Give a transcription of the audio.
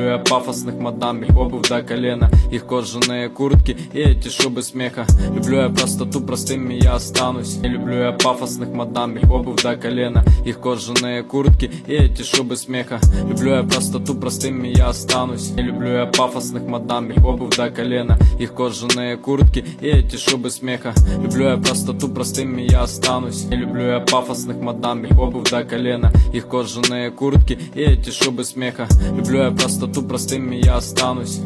люблю я пафосных мадам, их обувь до колена, их кожаные куртки и эти шубы смеха. Люблю я простоту, простыми я останусь. Не люблю я пафосных мадам, их обувь до колена, их кожаные куртки и эти шубы смеха. Люблю я простоту, простыми я останусь. Не люблю я пафосных мадам, их обувь до колена, их кожаные куртки и эти шубы смеха. Люблю я простоту, простыми я останусь. Не люблю я пафосных мадам, их обувь до колена, их кожаные куртки и эти шубы смеха. Люблю я простоту, простыми я останусь.